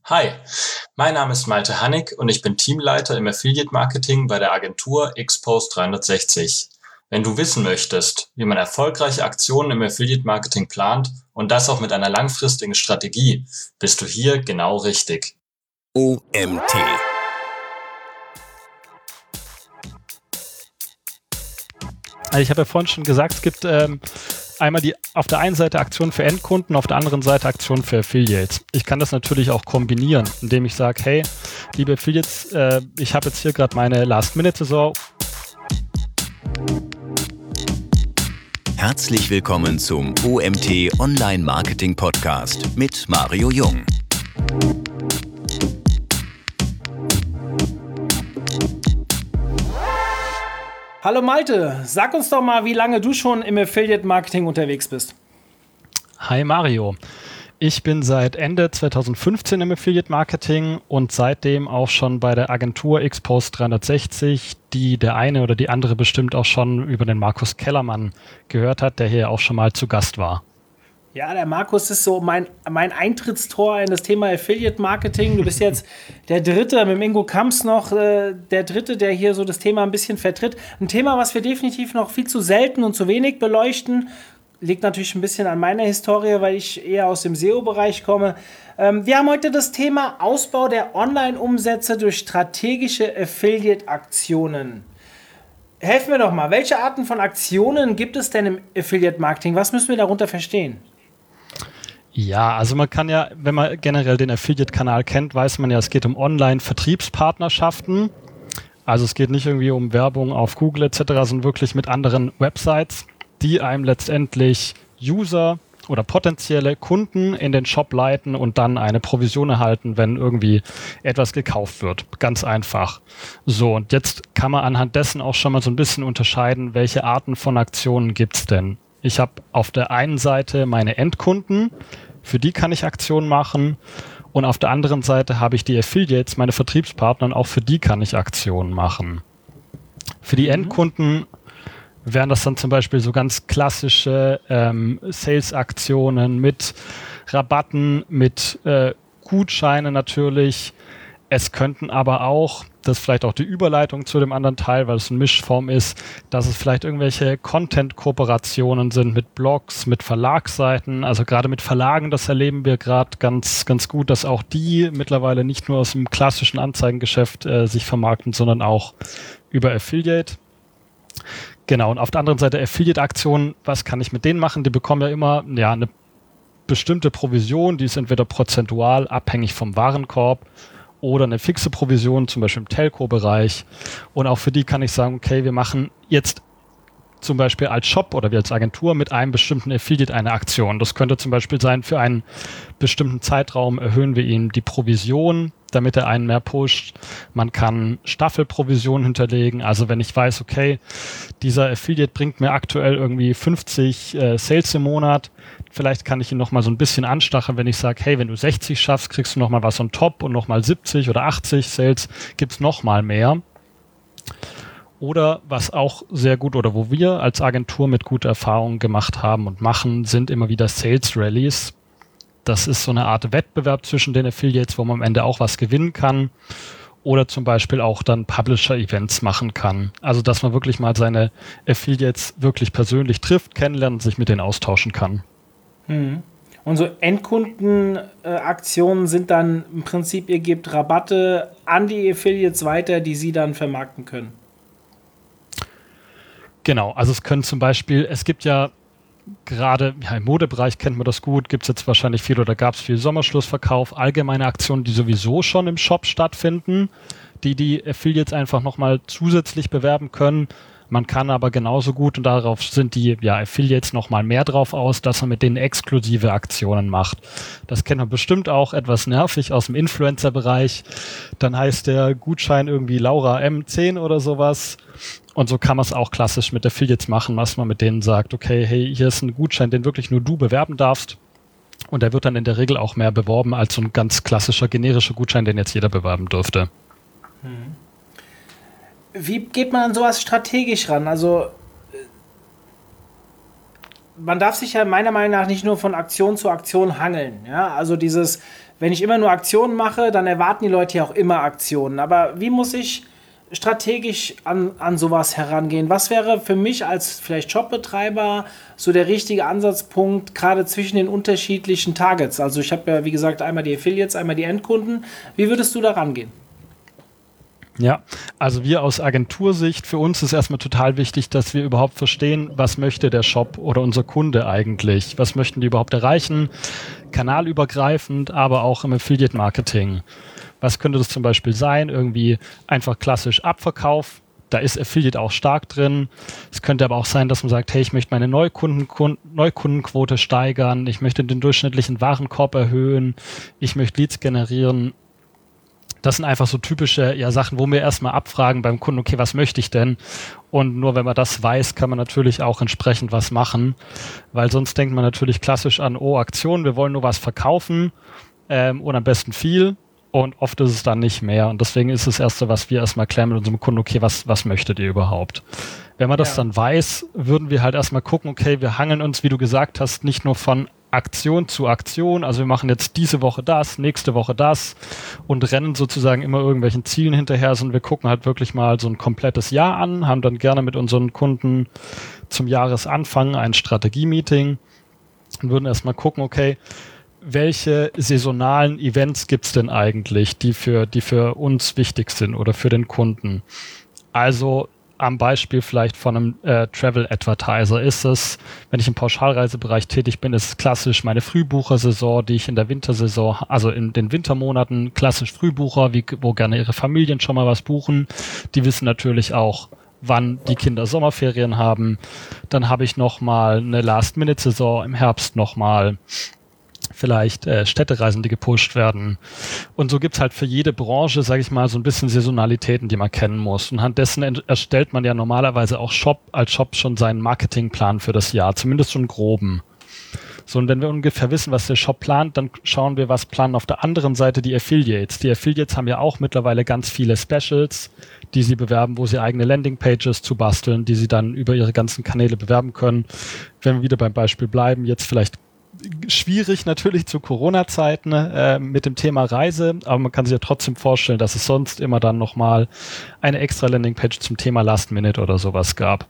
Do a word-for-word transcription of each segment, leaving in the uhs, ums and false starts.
Hi, mein Name ist Malte Hannig und ich bin Teamleiter im Affiliate Marketing bei der Agentur Xpost dreihundertsechzig. Wenn du wissen möchtest, wie man erfolgreiche Aktionen im Affiliate Marketing plant und das auch mit einer langfristigen Strategie, bist du hier genau richtig. O M T. Also ich habe ja vorhin schon gesagt, es gibt ähm, einmal die auf der einen Seite Aktionen für Endkunden, auf der anderen Seite Aktionen für Affiliates. Ich kann das natürlich auch kombinieren, indem ich sage, hey, liebe Affiliates, äh, ich habe jetzt hier gerade meine Last-Minute-Saison. Herzlich willkommen zum O M T Online Marketing Podcast mit Mario Jung. Hallo Malte, sag uns doch mal, wie lange du schon im Affiliate-Marketing unterwegs bist. Hi Mario, ich bin seit Ende zwanzig fünfzehn im Affiliate-Marketing und seitdem auch schon bei der Agentur Xpost dreihundertsechzig, die der eine oder die andere bestimmt auch schon über den Markus Kellermann gehört hat, der hier auch schon mal zu Gast war. Ja, der Markus ist so mein, mein Eintrittstor in das Thema Affiliate-Marketing. Du bist jetzt der Dritte, mit dem Ingo Kamps noch, äh, der Dritte, der hier so das Thema ein bisschen vertritt. Ein Thema, was wir definitiv noch viel zu selten und zu wenig beleuchten. Liegt natürlich ein bisschen an meiner Historie, weil ich eher aus dem S E O-Bereich komme. Ähm, wir haben heute das Thema Ausbau der Online-Umsätze durch strategische Affiliate-Aktionen. Helfen wir doch mal, welche Arten von Aktionen gibt es denn im Affiliate-Marketing? Was müssen wir darunter verstehen? Ja, also man kann ja, wenn man generell den Affiliate-Kanal kennt, weiß man ja, es geht um Online-Vertriebspartnerschaften. Also es geht nicht irgendwie um Werbung auf Google et cetera, sondern wirklich mit anderen Websites, die einem letztendlich User oder potenzielle Kunden in den Shop leiten und dann eine Provision erhalten, wenn irgendwie etwas gekauft wird. Ganz einfach. So, und jetzt kann man anhand dessen auch schon mal so ein bisschen unterscheiden, welche Arten von Aktionen gibt's denn. Ich habe auf der einen Seite meine Endkunden, für die kann ich Aktionen machen, und auf der anderen Seite habe ich die Affiliates, meine Vertriebspartner, und auch für die kann ich Aktionen machen. Für die mhm. Endkunden wären das dann zum Beispiel so ganz klassische ähm, Sales-Aktionen mit Rabatten, mit äh, Gutscheinen natürlich. Es könnten aber auch, das ist vielleicht auch die Überleitung zu dem anderen Teil, weil es eine Mischform ist, dass es vielleicht irgendwelche Content-Kooperationen sind mit Blogs, mit Verlagsseiten. Also gerade mit Verlagen, das erleben wir gerade ganz, ganz gut, dass auch die mittlerweile nicht nur aus dem klassischen Anzeigengeschäft äh, sich vermarkten, sondern auch über Affiliate. Genau, und auf der anderen Seite Affiliate-Aktionen, was kann ich mit denen machen? Die bekommen ja immer ja, eine bestimmte Provision, die ist entweder prozentual abhängig vom Warenkorb oder eine fixe Provision, zum Beispiel im Telco-Bereich. Und auch für die kann ich sagen, okay, wir machen jetzt zum Beispiel als Shop oder wir als Agentur mit einem bestimmten Affiliate eine Aktion. Das könnte zum Beispiel sein, für einen bestimmten Zeitraum erhöhen wir ihm die Provision, damit er einen mehr pusht. Man kann Staffelprovisionen hinterlegen. Also wenn ich weiß, okay, dieser Affiliate bringt mir aktuell irgendwie fünfzig äh, Sales im Monat, vielleicht kann ich ihn nochmal so ein bisschen anstacheln, wenn ich sage, hey, wenn du sechzig schaffst, kriegst du nochmal was on top und nochmal siebzig oder achtzig Sales, gibt's nochmal mehr. Oder was auch sehr gut oder wo wir als Agentur mit guter Erfahrung gemacht haben und machen, sind immer wieder Sales Rallies. Das ist so eine Art Wettbewerb zwischen den Affiliates, wo man am Ende auch was gewinnen kann. Oder zum Beispiel auch dann Publisher-Events machen kann. Also dass man wirklich mal seine Affiliates wirklich persönlich trifft, kennenlernt und sich mit denen austauschen kann. Hm. Und so Endkundenaktionen äh, sind dann im Prinzip, ihr gebt Rabatte an die Affiliates weiter, die sie dann vermarkten können. Genau, also es können zum Beispiel, es gibt ja gerade ja, im Modebereich kennt man das gut, gibt es jetzt wahrscheinlich viel oder gab es viel Sommerschlussverkauf, allgemeine Aktionen, die sowieso schon im Shop stattfinden, die die Affiliates einfach nochmal zusätzlich bewerben können. Man kann aber genauso gut, und darauf sind die ja, Affiliates nochmal mehr drauf aus, dass man mit denen exklusive Aktionen macht. Das kennt man bestimmt auch, etwas nervig aus dem Influencer-Bereich. Dann heißt der Gutschein irgendwie Laura M zehn oder sowas. Und so kann man es auch klassisch mit Affiliates machen, dass man mit denen sagt, okay, hey, hier ist ein Gutschein, den wirklich nur du bewerben darfst. Und der wird dann in der Regel auch mehr beworben als so ein ganz klassischer generischer Gutschein, den jetzt jeder bewerben dürfte. Hm. Wie geht man an sowas strategisch ran? Also man darf sich ja meiner Meinung nach nicht nur von Aktion zu Aktion hangeln. Ja? Also dieses, wenn ich immer nur Aktionen mache, dann erwarten die Leute ja auch immer Aktionen. Aber wie muss ich strategisch an, an sowas herangehen? Was wäre für mich als vielleicht Shopbetreiber so der richtige Ansatzpunkt, gerade zwischen den unterschiedlichen Targets? Also ich habe ja, wie gesagt, einmal die Affiliates, einmal die Endkunden. Wie würdest du da rangehen? Ja, also wir aus Agentursicht, für uns ist erstmal total wichtig, dass wir überhaupt verstehen, was möchte der Shop oder unser Kunde eigentlich? Was möchten die überhaupt erreichen? Kanalübergreifend, aber auch im Affiliate-Marketing. Was könnte das zum Beispiel sein? Irgendwie einfach klassisch Abverkauf. Da ist Affiliate auch stark drin. Es könnte aber auch sein, dass man sagt, hey, ich möchte meine Neukunden, Neukundenquote steigern. Ich möchte den durchschnittlichen Warenkorb erhöhen. Ich möchte Leads generieren. Das sind einfach so typische ja, Sachen, wo wir erstmal abfragen beim Kunden, okay, was möchte ich denn? Und nur wenn man das weiß, kann man natürlich auch entsprechend was machen. Weil sonst denkt man natürlich klassisch an, oh, Aktion, wir wollen nur was verkaufen ähm, und am besten viel. Und oft ist es dann nicht mehr. Und deswegen ist das Erste, was wir erstmal klären mit unserem Kunden, okay, was, was möchtet ihr überhaupt? Wenn man das ja. dann weiß, würden wir halt erstmal gucken, okay, wir hangeln uns, wie du gesagt hast, nicht nur von Aktion zu Aktion. Also wir machen jetzt diese Woche das, nächste Woche das und rennen sozusagen immer irgendwelchen Zielen hinterher, sondern wir gucken halt wirklich mal so ein komplettes Jahr an, haben dann gerne mit unseren Kunden zum Jahresanfang ein Strategie-Meeting und würden erstmal gucken, okay, welche saisonalen Events gibt es denn eigentlich, die für, die für uns wichtig sind oder für den Kunden? Also am Beispiel vielleicht von einem äh, Travel Advertiser ist es, wenn ich im Pauschalreisebereich tätig bin, ist es klassisch meine Frühbuchersaison, die ich in der Wintersaison, also in den Wintermonaten, klassisch Frühbucher, wie, wo gerne ihre Familien schon mal was buchen. Die wissen natürlich auch, wann die Kinder Sommerferien haben. Dann habe ich nochmal eine Last-Minute-Saison im Herbst nochmal. Vielleicht äh, Städtereisen, die gepusht werden. Und so gibt's halt für jede Branche, sage ich mal, so ein bisschen Saisonalitäten, die man kennen muss. Und anhand dessen ent- erstellt man ja normalerweise auch Shop als Shop schon seinen Marketingplan für das Jahr, zumindest schon groben. So, und wenn wir ungefähr wissen, was der Shop plant, dann schauen wir, was planen auf der anderen Seite die Affiliates. Die Affiliates haben ja auch mittlerweile ganz viele Specials, die sie bewerben, wo sie eigene Landingpages zu basteln, die sie dann über ihre ganzen Kanäle bewerben können. Wenn wir wieder beim Beispiel bleiben, jetzt vielleicht schwierig natürlich zu Corona-Zeiten äh, mit dem Thema Reise, aber man kann sich ja trotzdem vorstellen, dass es sonst immer dann nochmal eine extra Landingpage zum Thema Last Minute oder sowas gab.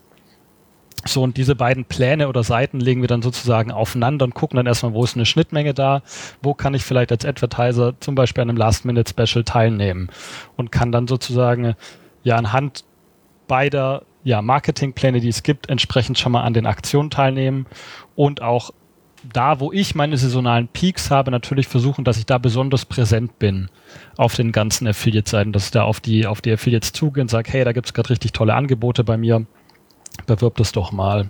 So, und diese beiden Pläne oder Seiten legen wir dann sozusagen aufeinander und gucken dann erstmal, wo ist eine Schnittmenge da, wo kann ich vielleicht als Advertiser zum Beispiel an einem Last-Minute-Special teilnehmen und kann dann sozusagen ja anhand beider ja, Marketingpläne, die es gibt, entsprechend schon mal an den Aktionen teilnehmen und auch da, wo ich meine saisonalen Peaks habe, natürlich versuchen, dass ich da besonders präsent bin auf den ganzen Affiliate-Seiten, dass ich da auf die, auf die Affiliates zugehe und sage, hey, da gibt es gerade richtig tolle Angebote bei mir, bewirb das doch mal.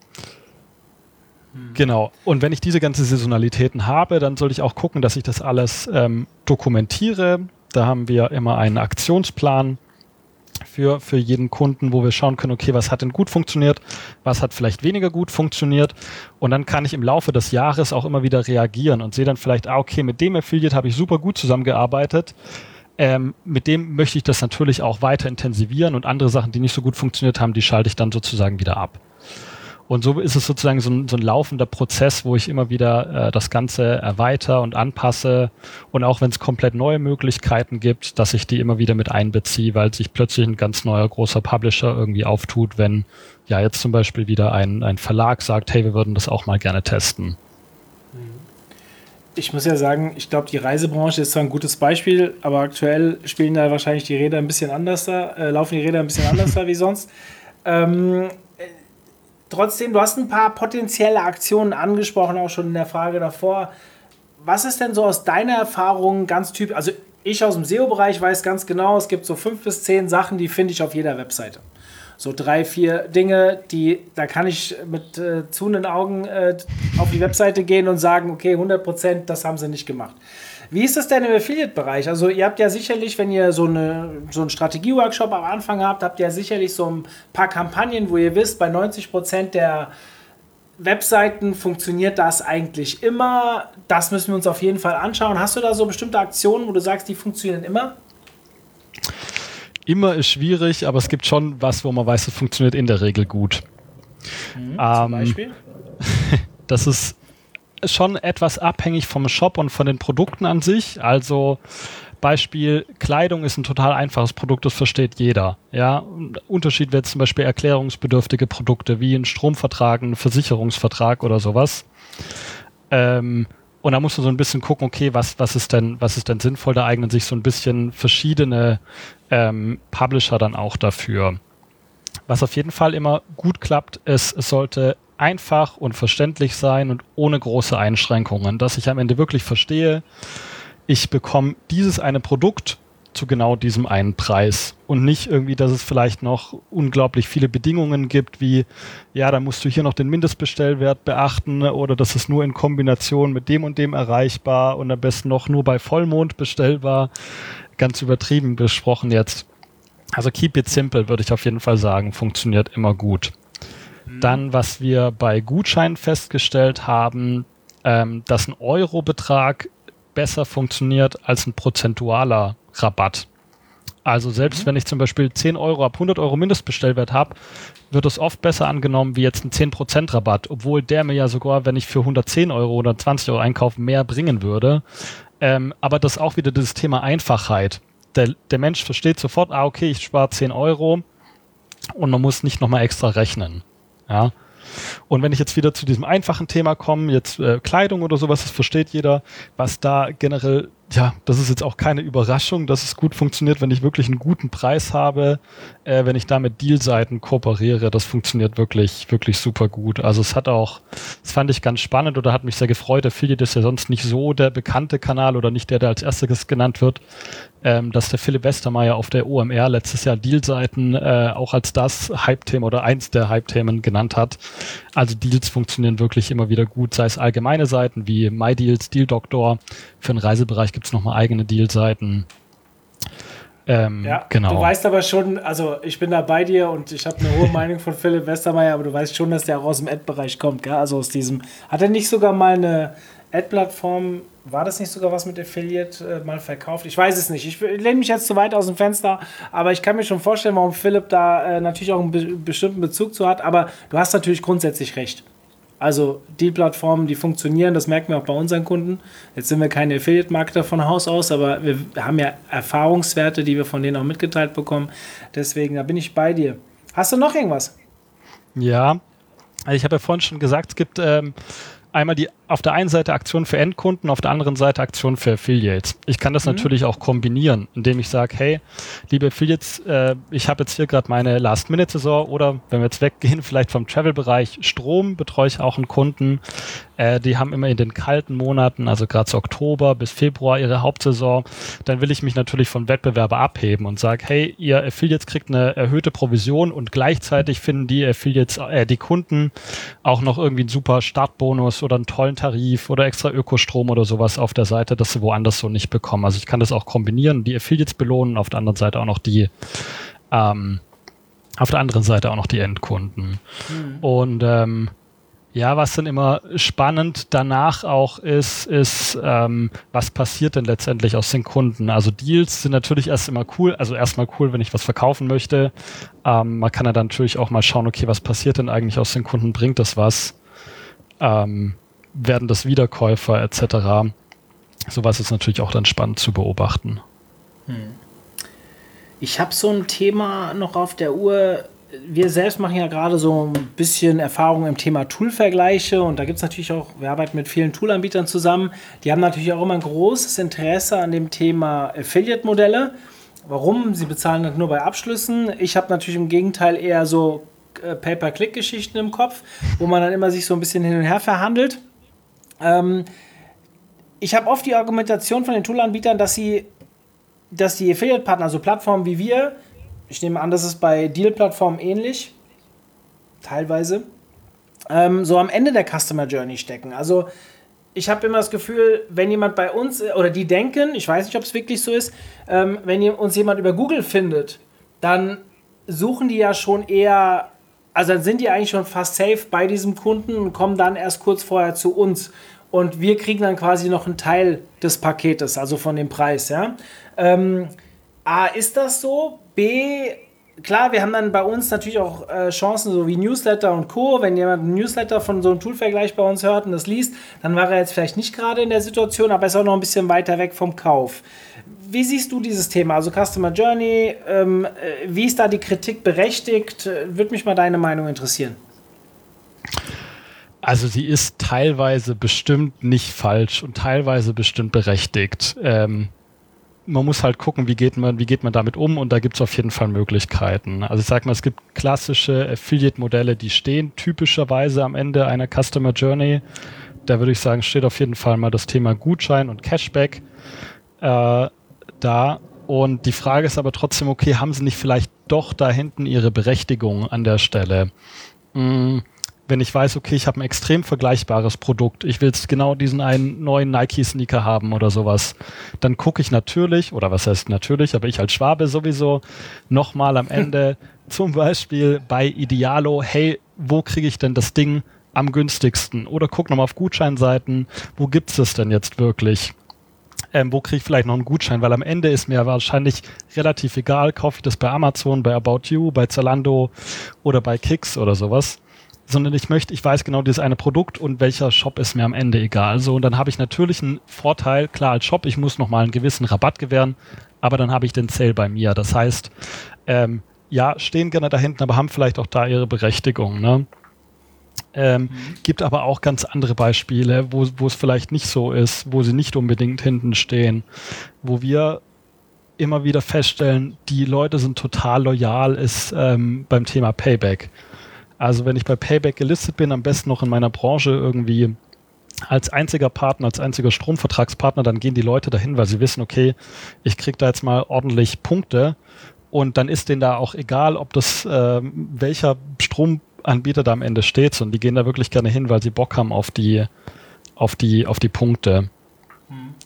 Hm. Genau. Und wenn ich diese ganzen Saisonalitäten habe, dann soll ich auch gucken, dass ich das alles ähm, dokumentiere. Da haben wir immer einen Aktionsplan für, für jeden Kunden, wo wir schauen können, okay, was hat denn gut funktioniert, was hat vielleicht weniger gut funktioniert und dann kann ich im Laufe des Jahres auch immer wieder reagieren und sehe dann vielleicht, ah, okay, mit dem Affiliate habe ich super gut zusammengearbeitet, ähm, mit dem möchte ich das natürlich auch weiter intensivieren und andere Sachen, die nicht so gut funktioniert haben, die schalte ich dann sozusagen wieder ab. Und so ist es sozusagen so ein, so ein laufender Prozess, wo ich immer wieder äh, das Ganze erweitere und anpasse. Und auch wenn es komplett neue Möglichkeiten gibt, dass ich die immer wieder mit einbeziehe, weil sich plötzlich ein ganz neuer großer Publisher irgendwie auftut, wenn ja jetzt zum Beispiel wieder ein, ein Verlag sagt, hey, wir würden das auch mal gerne testen. Ich muss ja sagen, ich glaube, die Reisebranche ist zwar ein gutes Beispiel, aber aktuell spielen da wahrscheinlich die Räder ein bisschen anders da, äh, laufen die Räder ein bisschen anders da wie sonst. Ähm, Trotzdem, du hast ein paar potenzielle Aktionen angesprochen, auch schon in der Frage davor. Was ist denn so aus deiner Erfahrung ganz typisch? Also ich aus dem S E O-Bereich weiß ganz genau, es gibt so fünf bis zehn Sachen, die finde ich auf jeder Webseite. So drei, vier Dinge, die, da kann ich mit äh, zuhenden Augen äh, auf die Webseite gehen und sagen, okay, hundert Prozent, das haben sie nicht gemacht. Wie ist das denn im Affiliate-Bereich? Also ihr habt ja sicherlich, wenn ihr so, eine, so einen Strategie-Workshop am Anfang habt, habt ihr ja sicherlich so ein paar Kampagnen, wo ihr wisst, bei neunzig Prozent der Webseiten funktioniert das eigentlich immer. Das müssen wir uns auf jeden Fall anschauen. Hast du da so bestimmte Aktionen, wo du sagst, die funktionieren immer? Immer ist schwierig, aber es gibt schon was, wo man weiß, es funktioniert in der Regel gut. Mhm, ähm, zum Beispiel? Das ist schon etwas abhängig vom Shop und von den Produkten an sich. Also Beispiel Kleidung ist ein total einfaches Produkt, das versteht jeder. Ja, Unterschied wäre zum Beispiel erklärungsbedürftige Produkte wie ein Stromvertrag, ein Versicherungsvertrag oder sowas. Ähm, und da musst du so ein bisschen gucken, okay, was, was ist denn, was ist denn sinnvoll? Da eignen sich so ein bisschen verschiedene ähm, Publisher dann auch dafür. Was auf jeden Fall immer gut klappt, ist, es sollte einfach und verständlich sein und ohne große Einschränkungen, dass ich am Ende wirklich verstehe, ich bekomme dieses eine Produkt zu genau diesem einen Preis und nicht irgendwie, dass es vielleicht noch unglaublich viele Bedingungen gibt, wie, ja, da musst du hier noch den Mindestbestellwert beachten oder das ist nur in Kombination mit dem und dem erreichbar und am besten noch nur bei Vollmond bestellbar. Ganz übertrieben besprochen jetzt. Also keep it simple, würde ich auf jeden Fall sagen, funktioniert immer gut. Mhm. Dann, was wir bei Gutscheinen festgestellt haben, ähm, dass ein Eurobetrag besser funktioniert als ein prozentualer Rabatt. Also selbst mhm. wenn ich zum Beispiel zehn Euro ab hundert Euro Mindestbestellwert habe, wird es oft besser angenommen wie jetzt ein zehn Prozent Rabatt, obwohl der mir ja sogar, wenn ich für hundertzehn Euro oder zwanzig Euro einkaufe, mehr bringen würde. Ähm, aber das ist auch wieder das Thema Einfachheit. Der, der Mensch versteht sofort, ah okay, ich spare zehn Euro und man muss nicht nochmal extra rechnen. Ja. Und wenn ich jetzt wieder zu diesem einfachen Thema komme, jetzt äh, Kleidung oder sowas, das versteht jeder, was da generell, ja, das ist jetzt auch keine Überraschung, dass es gut funktioniert, wenn ich wirklich einen guten Preis habe, äh, wenn ich da mit Deal-Seiten kooperiere, das funktioniert wirklich, wirklich super gut. Also es hat auch, das fand ich ganz spannend oder hat mich sehr gefreut, Affiliate ist ja sonst nicht so der bekannte Kanal oder nicht der, der als erstes genannt wird, ähm, dass der Philipp Westermeier auf der O M R letztes Jahr Deal-Seiten äh, auch als das Hype-Thema oder eins der Hype-Themen genannt hat. Also Deals funktionieren wirklich immer wieder gut, sei es allgemeine Seiten wie MyDeals, Deal Doctor. Für den Reisebereich gibt es nochmal eigene Deal-Seiten. Ähm, ja, genau. Du weißt aber schon, also ich bin da bei dir und ich habe eine hohe Meinung von Philipp Westermeier, aber du weißt schon, dass der auch aus dem Ad-Bereich kommt, gell? Also aus diesem, hat er nicht sogar mal eine Ad-Plattform, war das nicht sogar was mit Affiliate äh, mal verkauft? Ich weiß es nicht. Ich lehne mich jetzt zu weit aus dem Fenster, aber ich kann mir schon vorstellen, warum Philipp da äh, natürlich auch einen be- bestimmten Bezug zu hat, aber du hast natürlich grundsätzlich recht. Also die Plattformen, die funktionieren, das merken wir auch bei unseren Kunden. Jetzt sind wir keine Affiliate-Marketer von Haus aus, aber wir haben ja Erfahrungswerte, die wir von denen auch mitgeteilt bekommen. Deswegen, da bin ich bei dir. Hast du noch irgendwas? Ja, also ich habe ja vorhin schon gesagt, es gibt ähm, einmal die auf der einen Seite Aktionen für Endkunden, auf der anderen Seite Aktionen für Affiliates. Ich kann das mhm. natürlich auch kombinieren, indem ich sage, hey, liebe Affiliates, äh, ich habe jetzt hier gerade meine Last-Minute-Saison oder wenn wir jetzt weggehen, vielleicht vom Travel-Bereich Strom, betreue ich auch einen Kunden. Äh, die haben immer in den kalten Monaten, also gerade so Oktober bis Februar ihre Hauptsaison. Dann will ich mich natürlich vom Wettbewerber abheben und sage, hey, ihr Affiliates kriegt eine erhöhte Provision und gleichzeitig finden die Affiliates, äh, die Kunden auch noch irgendwie einen super Startbonus oder einen tollen Tarif oder extra Ökostrom oder sowas auf der Seite, das sie woanders so nicht bekommen. Also ich kann das auch kombinieren, die Affiliates belohnen, auf der anderen Seite auch noch die ähm, auf der anderen Seite auch noch die Endkunden. Mhm. Und ähm, ja, was dann immer spannend danach auch ist, ist, ähm, was passiert denn letztendlich aus den Kunden? Also Deals sind natürlich erst immer cool, also erstmal cool, wenn ich was verkaufen möchte. Ähm, man kann ja dann natürlich auch mal schauen, okay, was passiert denn eigentlich aus den Kunden? Bringt das was? Ähm, werden das Wiederkäufer et cetera. Sowas ist natürlich auch dann spannend zu beobachten. Hm. Ich habe so ein Thema noch auf der Uhr. Wir selbst machen ja gerade so ein bisschen Erfahrung im Thema Tool-Vergleiche und da gibt es natürlich auch, wir arbeiten mit vielen Toolanbietern zusammen, die haben natürlich auch immer ein großes Interesse an dem Thema Affiliate-Modelle. Warum? Sie bezahlen das nur bei Abschlüssen. Ich habe natürlich im Gegenteil eher so äh, Pay-per-Click-Geschichten im Kopf, wo man dann immer sich so ein bisschen hin und her verhandelt. Ähm, ich habe oft die Argumentation von den Toolanbietern, dass sie, dass die Affiliate-Partner, also Plattformen wie wir, ich nehme an, das ist bei Deal-Plattformen ähnlich, teilweise, ähm, so am Ende der Customer Journey stecken. Also ich habe immer das Gefühl, wenn jemand bei uns, oder die denken, ich weiß nicht, ob es wirklich so ist, ähm, wenn uns jemand über Google findet, dann suchen die ja schon eher, also dann sind die eigentlich schon fast safe bei diesem Kunden und kommen dann erst kurz vorher zu uns. Und wir kriegen dann quasi noch einen Teil des Paketes, also von dem Preis. Ja? Ähm, A, ist das so? B, klar, wir haben dann bei uns natürlich auch äh, Chancen, so wie Newsletter und Co. Wenn jemand einen Newsletter von so einem Toolvergleich bei uns hört und das liest, dann war er jetzt vielleicht nicht gerade in der Situation, aber ist auch noch ein bisschen weiter weg vom Kauf. Wie siehst du dieses Thema? Also Customer Journey, ähm, wie ist da die Kritik berechtigt? Würde mich mal deine Meinung interessieren. Also sie ist teilweise bestimmt nicht falsch und teilweise bestimmt berechtigt. Ähm, man muss halt gucken, wie geht man, wie geht man damit um, und da gibt es auf jeden Fall Möglichkeiten. Also ich sag mal, es gibt klassische Affiliate-Modelle, die stehen typischerweise am Ende einer Customer Journey. Da würde ich sagen, steht auf jeden Fall mal das Thema Gutschein und Cashback äh, da. Und die Frage ist aber trotzdem, okay, haben sie nicht vielleicht doch da hinten ihre Berechtigung an der Stelle? Hm. Wenn ich weiß, okay, ich habe ein extrem vergleichbares Produkt, ich will jetzt genau diesen einen neuen Nike-Sneaker haben oder sowas, dann gucke ich natürlich, oder was heißt natürlich, aber ich als Schwabe sowieso, nochmal am Ende zum Beispiel bei Idealo, hey, wo kriege ich denn das Ding am günstigsten? Oder guck nochmal auf Gutscheinseiten, wo gibt es das denn jetzt wirklich? Ähm, wo kriege ich vielleicht noch einen Gutschein? Weil am Ende ist mir wahrscheinlich relativ egal, kaufe ich das bei Amazon, bei About You, bei Zalando oder bei Kicks oder sowas. Sondern ich möchte, ich weiß genau dieses eine Produkt und welcher Shop ist mir am Ende egal. So, und dann habe ich natürlich einen Vorteil, klar als Shop, ich muss nochmal einen gewissen Rabatt gewähren, aber dann habe ich den Sale bei mir. Das heißt, ähm, ja, stehen gerne da hinten, aber haben vielleicht auch da ihre Berechtigung. Ne? Ähm, mhm. Gibt aber auch ganz andere Beispiele, wo, wo es vielleicht nicht so ist, wo sie nicht unbedingt hinten stehen, wo wir immer wieder feststellen, die Leute sind total loyal, ist ähm, beim Thema Payback. Also wenn ich bei Payback gelistet bin, am besten noch in meiner Branche irgendwie als einziger Partner, als einziger Stromvertragspartner, dann gehen die Leute dahin, weil sie wissen, okay, ich kriege da jetzt mal ordentlich Punkte, und dann ist denen da auch egal, ob das äh, welcher Stromanbieter da am Ende steht, sondern die gehen da wirklich gerne hin, weil sie Bock haben auf die, auf die, auf die Punkte. Mhm.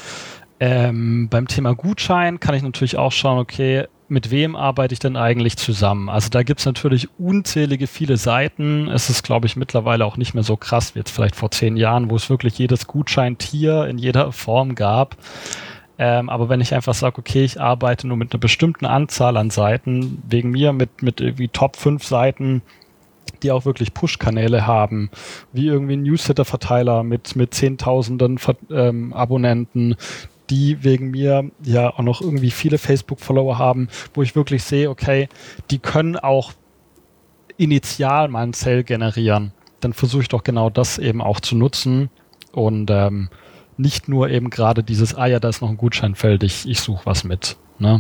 Ähm, beim Thema Gutschein kann ich natürlich auch schauen, okay, mit wem arbeite ich denn eigentlich zusammen? Also da gibt es natürlich unzählige viele Seiten. Es ist, glaube ich, mittlerweile auch nicht mehr so krass wie jetzt vielleicht vor zehn Jahren, wo es wirklich jedes Gutscheintier in jeder Form gab. Ähm, aber wenn ich einfach sage, okay, ich arbeite nur mit einer bestimmten Anzahl an Seiten, wegen mir mit, mit irgendwie Top fünf Seiten, die auch wirklich Push-Kanäle haben, wie irgendwie ein Newsletter-Verteiler mit, mit Zehntausenden ähm, Abonnenten, die wegen mir ja auch noch irgendwie viele Facebook-Follower haben, wo ich wirklich sehe, okay, die können auch initial mal einen Sale generieren. Dann versuche ich doch genau das eben auch zu nutzen und ähm, nicht nur eben gerade dieses, ah ja, da ist noch ein Gutscheinfeld, ich, ich suche was mit. Ne?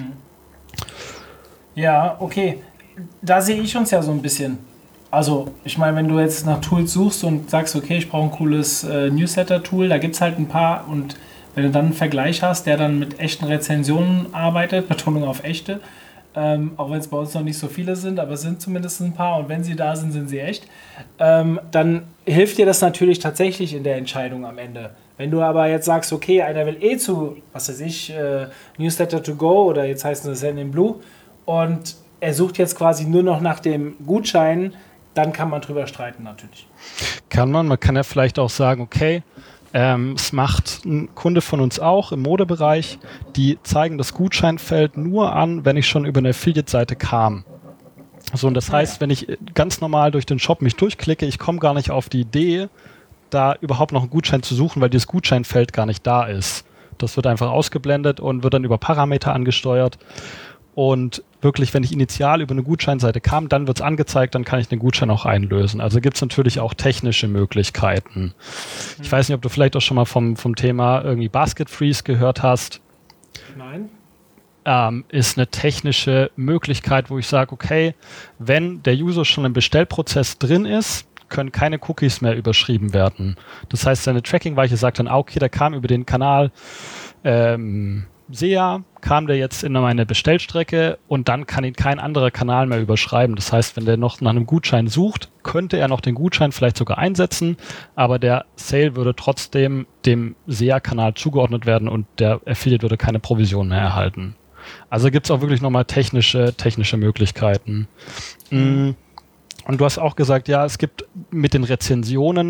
Ja, okay. Da sehe ich uns ja so ein bisschen. Also, ich meine, wenn du jetzt nach Tools suchst und sagst, okay, ich brauche ein cooles äh, Newsletter-Tool, da gibt es halt ein paar, und wenn du dann einen Vergleich hast, der dann mit echten Rezensionen arbeitet, Betonung auf echte, ähm, auch wenn es bei uns noch nicht so viele sind, aber es sind zumindest ein paar, und wenn sie da sind, sind sie echt, ähm, dann hilft dir das natürlich tatsächlich in der Entscheidung am Ende. Wenn du aber jetzt sagst, okay, einer will eh zu, was weiß ich, äh, Newsletter to go, oder jetzt heißt es Send in Blue, und er sucht jetzt quasi nur noch nach dem Gutschein, dann kann man drüber streiten natürlich. Kann man, man kann ja vielleicht auch sagen, okay, Ähm, es macht ein Kunde von uns auch im Modebereich, die zeigen das Gutscheinfeld nur an, wenn ich schon über eine Affiliate-Seite kam. So, und das heißt, wenn ich ganz normal durch den Shop mich durchklicke, ich komme gar nicht auf die Idee, da überhaupt noch einen Gutschein zu suchen, weil dieses Gutscheinfeld gar nicht da ist. Das wird einfach ausgeblendet und wird dann über Parameter angesteuert. Und wirklich, wenn ich initial über eine Gutscheinseite kam, dann wird es angezeigt, dann kann ich den Gutschein auch einlösen. Also gibt es natürlich auch technische Möglichkeiten. Ich weiß nicht, ob du vielleicht auch schon mal vom, vom Thema irgendwie Basket Freeze gehört hast. Nein. Ähm, ist eine technische Möglichkeit, wo ich sage, okay, wenn der User schon im Bestellprozess drin ist, können keine Cookies mehr überschrieben werden. Das heißt, seine Tracking-Weiche sagt dann, okay, der kam über den Kanal ähm, S E A, kam der jetzt in meine Bestellstrecke, und dann kann ihn kein anderer Kanal mehr überschreiben. Das heißt, wenn der noch nach einem Gutschein sucht, könnte er noch den Gutschein vielleicht sogar einsetzen, aber der Sale würde trotzdem dem S E A-Kanal zugeordnet werden und der Affiliate würde keine Provision mehr erhalten. Also gibt es auch wirklich nochmal technische, technische Möglichkeiten. Mhm. Und du hast auch gesagt, ja, es gibt mit den Rezensionen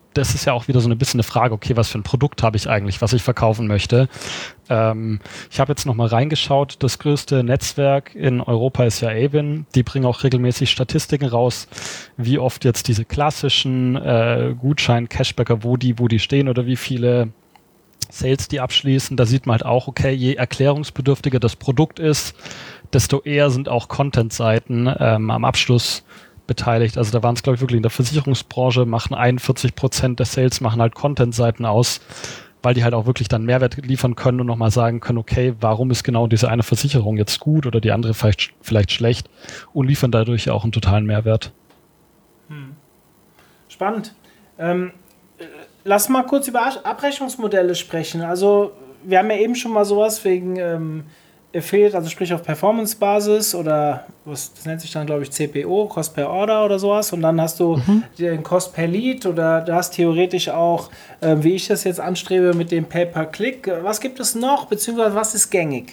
das ist ja auch wieder so ein bisschen eine Frage, okay, was für ein Produkt habe ich eigentlich, was ich verkaufen möchte. Ähm, ich habe jetzt nochmal reingeschaut, das größte Netzwerk in Europa ist ja Avin. Die bringen auch regelmäßig Statistiken raus, wie oft jetzt diese klassischen äh, Gutschein-Cashbacker, wo die, wo die stehen oder wie viele Sales die abschließen. Da sieht man halt auch, okay, je erklärungsbedürftiger das Produkt ist, desto eher sind auch Content-Seiten ähm, am Abschluss beteiligt. Also da waren es, glaube ich, wirklich in der Versicherungsbranche, machen einundvierzig Prozent der Sales, machen halt Content-Seiten aus, weil die halt auch wirklich dann Mehrwert liefern können und nochmal sagen können, okay, warum ist genau diese eine Versicherung jetzt gut oder die andere vielleicht, vielleicht schlecht und liefern dadurch auch einen totalen Mehrwert. Hm. Spannend. Ähm, lass mal kurz über Abrechnungsmodelle sprechen. Also wir haben ja eben schon mal sowas wegen ähm, Affiliate, also sprich auf Performance-Basis oder was das nennt sich dann, glaube ich, C P O, Cost per Order oder sowas. Und dann hast du mhm. den Cost per Lead oder du hast theoretisch auch, äh, wie ich das jetzt anstrebe, mit dem Pay-per-Click. Was gibt es noch, beziehungsweise was ist gängig?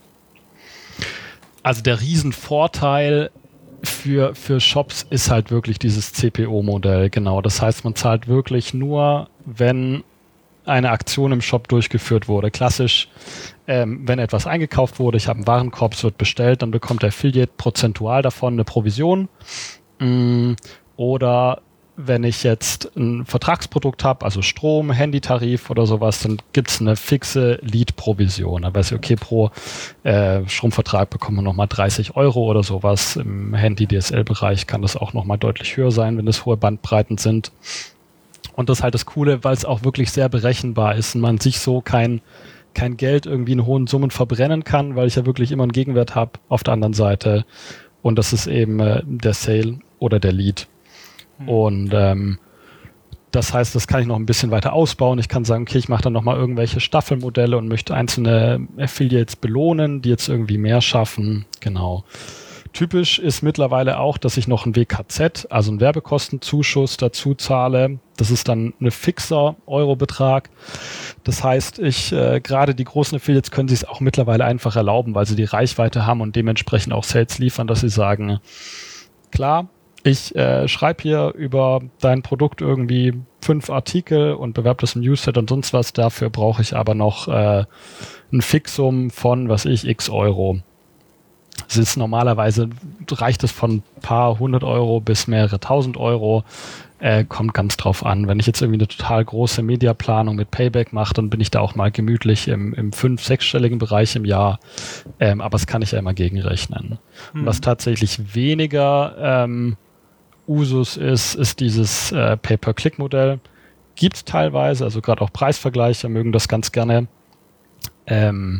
Also der Riesenvorteil für, für Shops ist halt wirklich dieses C P O-Modell, genau. Das heißt, man zahlt wirklich nur, wenn eine Aktion im Shop durchgeführt wurde. Klassisch, ähm, wenn etwas eingekauft wurde, ich habe einen Warenkorb, es wird bestellt, dann bekommt der Affiliate prozentual davon eine Provision. Mm, oder wenn ich jetzt ein Vertragsprodukt habe, also Strom, Handytarif oder sowas, dann gibt es eine fixe Lead-Provision. Da weiß ich, okay, pro äh, Stromvertrag bekommt man nochmal dreißig Euro oder sowas. Im Handy-D S L-Bereich kann das auch nochmal deutlich höher sein, wenn es hohe Bandbreiten sind. Und das ist halt das Coole, weil es auch wirklich sehr berechenbar ist und man sich so kein, kein Geld irgendwie in hohen Summen verbrennen kann, weil ich ja wirklich immer einen Gegenwert habe auf der anderen Seite. Und das ist eben äh, der Sale oder der Lead. Mhm. Und ähm, das heißt, das kann ich noch ein bisschen weiter ausbauen. Ich kann sagen, okay, ich mache dann nochmal irgendwelche Staffelmodelle und möchte einzelne Affiliates belohnen, die jetzt irgendwie mehr schaffen. Genau. Typisch ist mittlerweile auch, dass ich noch ein W K Z, also einen Werbekostenzuschuss dazu zahle. Das ist dann ein fixer Eurobetrag. Das heißt, ich äh, gerade die großen Affiliates können sich es auch mittlerweile einfach erlauben, weil sie die Reichweite haben und dementsprechend auch Sales liefern, dass sie sagen, klar, ich äh, schreibe hier über dein Produkt irgendwie fünf Artikel und bewerbe das im Newsletter und sonst was. Dafür brauche ich aber noch äh, ein Fixum von, was ich, x Euro. Es ist normalerweise, reicht es von ein paar hundert Euro bis mehrere tausend Euro, äh, kommt ganz drauf an. Wenn ich jetzt irgendwie eine total große Mediaplanung mit Payback mache, dann bin ich da auch mal gemütlich im, im fünf-, sechsstelligen Bereich im Jahr, ähm, aber das kann ich ja immer gegenrechnen. Mhm. Und was tatsächlich weniger ähm, Usus ist, ist dieses äh, Pay-per-Click-Modell. Gibt es teilweise, also gerade auch Preisvergleiche mögen das ganz gerne. Ähm,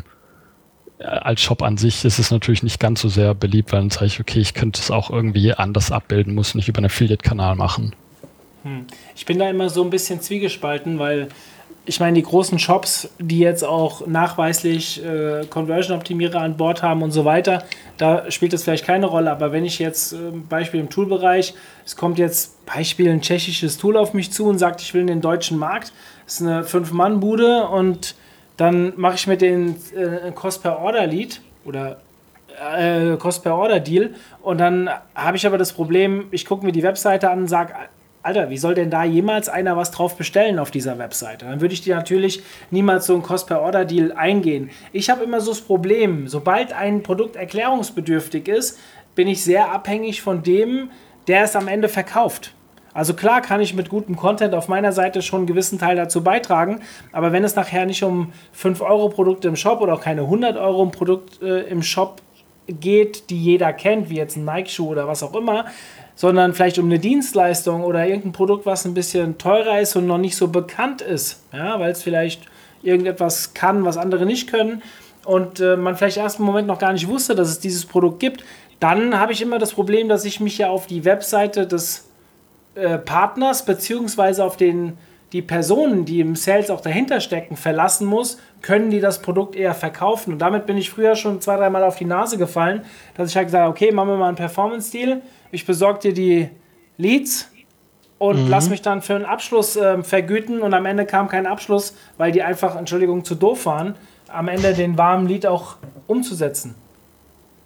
Als Shop an sich ist es natürlich nicht ganz so sehr beliebt, weil dann sage ich, okay, ich könnte es auch irgendwie anders abbilden, muss nicht über einen Affiliate-Kanal machen. Hm. Ich bin da immer so ein bisschen zwiegespalten, weil ich meine, die großen Shops, die jetzt auch nachweislich äh, Conversion-Optimierer an Bord haben und so weiter, da spielt das vielleicht keine Rolle. Aber wenn ich jetzt, äh, Beispiel im Toolbereich, es kommt jetzt Beispiel ein tschechisches Tool auf mich zu und sagt, ich will in den deutschen Markt, das ist eine Fünf-Mann-Bude und dann mache ich mir den äh, Cost-per-Order-Lead oder äh, Cost-per-Order-Deal und dann habe ich aber das Problem, ich gucke mir die Webseite an und sage, Alter, wie soll denn da jemals einer was drauf bestellen auf dieser Webseite? Dann würde ich dir natürlich niemals so einen Cost-per-Order-Deal eingehen. Ich habe immer so das Problem, sobald ein Produkt erklärungsbedürftig ist, bin ich sehr abhängig von dem, der es am Ende verkauft. Also klar kann ich mit gutem Content auf meiner Seite schon einen gewissen Teil dazu beitragen, aber wenn es nachher nicht um fünf Euro Produkte im Shop oder auch keine hundert Euro Produkt äh, im Shop geht, die jeder kennt, wie jetzt ein Nike-Schuh oder was auch immer, sondern vielleicht um eine Dienstleistung oder irgendein Produkt, was ein bisschen teurer ist und noch nicht so bekannt ist, ja, weil es vielleicht irgendetwas kann, was andere nicht können und äh, man vielleicht erst im Moment noch gar nicht wusste, dass es dieses Produkt gibt, dann habe ich immer das Problem, dass ich mich ja auf die Webseite des äh, Partners beziehungsweise auf den, die Personen, die im Sales auch dahinter stecken, verlassen muss, können die das Produkt eher verkaufen. Und damit bin ich früher schon zwei, dreimal auf die Nase gefallen, dass ich halt gesagt habe, okay, machen wir mal einen Performance-Deal, ich besorge dir die Leads und mhm. lass mich dann für einen Abschluss äh, vergüten und am Ende kam kein Abschluss, weil die einfach, Entschuldigung, zu doof waren, am Ende den warmen Lead auch umzusetzen.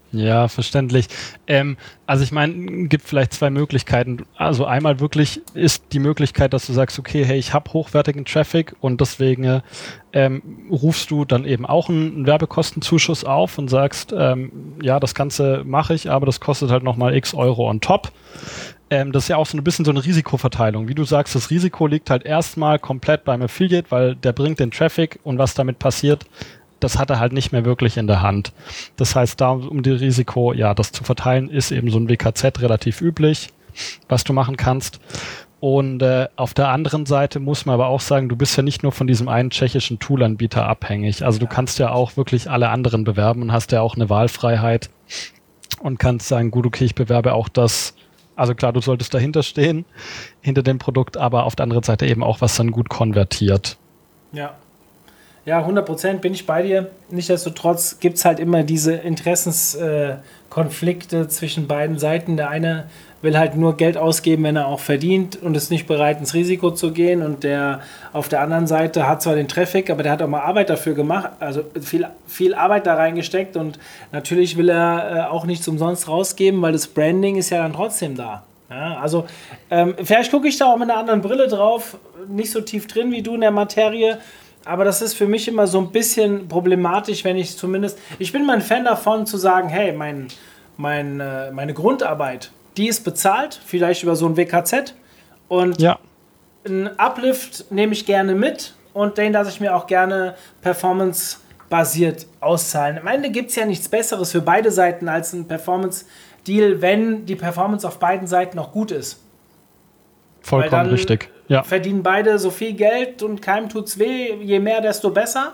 Ja, verständlich. Ähm, also ich meine, gibt vielleicht zwei Möglichkeiten. Also einmal wirklich ist die Möglichkeit, dass du sagst, okay, hey, ich habe hochwertigen Traffic und deswegen ähm, rufst du dann eben auch einen, einen Werbekostenzuschuss auf und sagst, ähm, ja, das Ganze mache ich, aber das kostet halt nochmal x Euro on top. Ähm, das ist ja auch so ein bisschen so eine Risikoverteilung. Wie du sagst, das Risiko liegt halt erstmal komplett beim Affiliate, weil der bringt den Traffic und was damit passiert, das hat er halt nicht mehr wirklich in der Hand. Das heißt, da um das Risiko, ja, das zu verteilen, ist eben so ein W K Z relativ üblich, was du machen kannst. Und äh, auf der anderen Seite muss man aber auch sagen, du bist ja nicht nur von diesem einen tschechischen Toolanbieter abhängig. Also du kannst ja auch wirklich alle anderen bewerben und hast ja auch eine Wahlfreiheit und kannst sagen, gut, okay, ich bewerbe auch das. Also klar, du solltest dahinter stehen, hinter dem Produkt, aber auf der anderen Seite eben auch, was dann gut konvertiert. Ja. Ja, hundert Prozent bin ich bei dir. Nichtsdestotrotz gibt es halt immer diese Interessenskonflikte äh, zwischen beiden Seiten. Der eine will halt nur Geld ausgeben, wenn er auch verdient und ist nicht bereit, ins Risiko zu gehen. Und der auf der anderen Seite hat zwar den Traffic, aber der hat auch mal Arbeit dafür gemacht, also viel, viel Arbeit da reingesteckt. Und natürlich will er äh, auch nichts umsonst rausgeben, weil das Branding ist ja dann trotzdem da. Ja, also ähm, vielleicht gucke ich da auch mit einer anderen Brille drauf, nicht so tief drin wie du in der Materie. Aber das ist für mich immer so ein bisschen problematisch, wenn ich zumindest... Ich bin mal ein Fan davon, zu sagen, hey, mein, mein, äh, meine Grundarbeit, die ist bezahlt, vielleicht über so ein W K Z. Und ja. Einen Uplift nehme ich gerne mit und den lasse ich mir auch gerne performance-basiert auszahlen. Am Ende gibt es ja nichts Besseres für beide Seiten als ein Performance-Deal, wenn die Performance auf beiden Seiten noch gut ist. Vollkommen richtig. Ja. Verdienen beide so viel Geld und keinem tut's weh, je mehr, desto besser.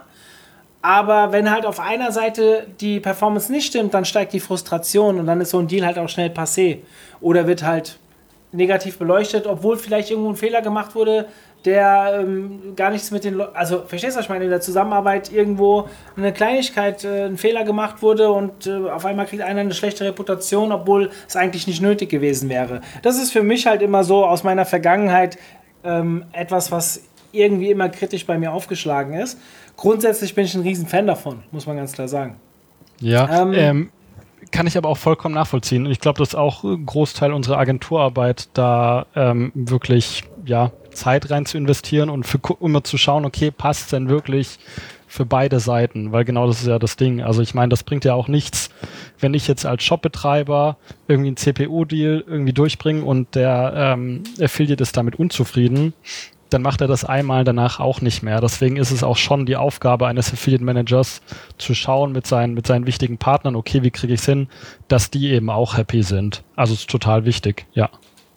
Aber wenn halt auf einer Seite die Performance nicht stimmt, dann steigt die Frustration und dann ist so ein Deal halt auch schnell passé. Oder wird halt negativ beleuchtet, obwohl vielleicht irgendwo ein Fehler gemacht wurde, der ähm, gar nichts mit den Leuten... Also, verstehst du, was ich meine? In der Zusammenarbeit irgendwo eine Kleinigkeit, äh, ein Fehler gemacht wurde und äh, auf einmal kriegt einer eine schlechte Reputation, obwohl es eigentlich nicht nötig gewesen wäre. Das ist für mich halt immer so aus meiner Vergangenheit ähm, etwas, was irgendwie immer kritisch bei mir aufgeschlagen ist. Grundsätzlich bin ich ein riesen Fan davon, muss man ganz klar sagen. Ja, ähm, ähm, kann ich aber auch vollkommen nachvollziehen. Und ich glaube, das ist auch ein Großteil unserer Agenturarbeit, da ähm, wirklich ja, Zeit rein zu investieren und für, immer zu schauen, okay, passt denn wirklich für beide Seiten? Weil genau das ist ja das Ding. Also ich meine, das bringt ja auch nichts, wenn ich jetzt als Shopbetreiber irgendwie einen C P U-Deal irgendwie durchbringe und der ähm, Affiliate ist damit unzufrieden, dann macht er das einmal, danach auch nicht mehr. Deswegen ist es auch schon die Aufgabe eines Affiliate-Managers, zu schauen mit seinen, mit seinen wichtigen Partnern, okay, wie kriege ich es hin, dass die eben auch happy sind. Also es ist total wichtig, ja.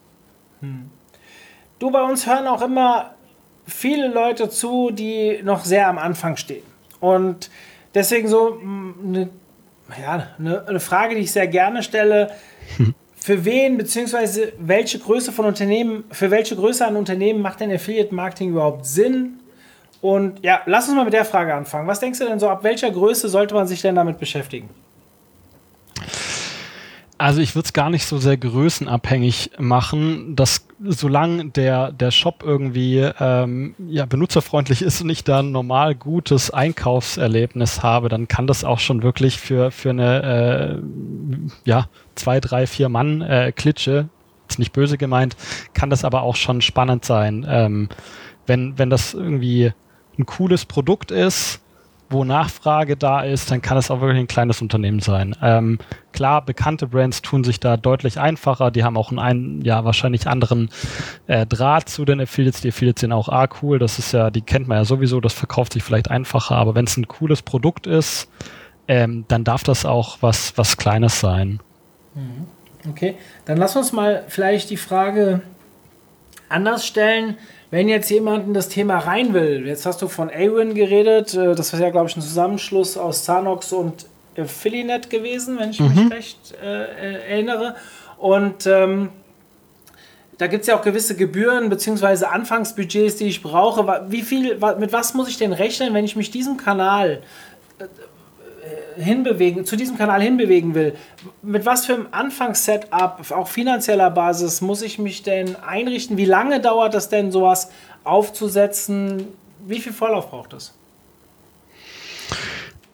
Hm. Du, bei uns hören auch immer viele Leute zu, die noch sehr am Anfang stehen. Und deswegen so eine, ja, eine, eine Frage, die ich sehr gerne stelle, hm. Für wen bzw. welche Größe von Unternehmen, für welche Größe an Unternehmen macht denn Affiliate Marketing überhaupt Sinn? Und ja, lass uns mal mit der Frage anfangen. Was denkst du denn so, ab welcher Größe sollte man sich denn damit beschäftigen? Also ich würde es gar nicht so sehr größenabhängig machen, dass solange der, der Shop irgendwie ähm, ja, benutzerfreundlich ist und ich da ein normal gutes Einkaufserlebnis habe, dann kann das auch schon wirklich für, für eine äh, ja, zwei, drei, vier Mann äh, Klitsche, ist nicht böse gemeint, kann das aber auch schon spannend sein. Ähm, wenn, wenn das irgendwie ein cooles Produkt ist, wo Nachfrage da ist, dann kann es auch wirklich ein kleines Unternehmen sein. Ähm, klar, bekannte Brands tun sich da deutlich einfacher. Die haben auch einen, einen ja, wahrscheinlich anderen äh, Draht zu den Affiliates. Die Affiliates sind auch ah, cool. Das ist ja, die kennt man ja sowieso. Das verkauft sich vielleicht einfacher. Aber wenn es ein cooles Produkt ist, ähm, dann darf das auch was, was Kleines sein. Okay, dann lass uns mal vielleicht die Frage anders stellen. Wenn jetzt jemand in das Thema rein will, jetzt hast du von Awin geredet, das war ja, glaube ich, ein Zusammenschluss aus Zanox und Affiliate gewesen, wenn ich mich mhm. recht äh, erinnere. Und ähm, da gibt es ja auch gewisse Gebühren bzw. Anfangsbudgets, die ich brauche. Wie viel, mit was muss ich denn rechnen, wenn ich mich diesem Kanal äh, hinbewegen, zu diesem Kanal hinbewegen will? Mit was für einem Anfangssetup, auch finanzieller Basis, muss ich mich denn einrichten? Wie lange dauert das denn, sowas aufzusetzen? Wie viel Vorlauf braucht es?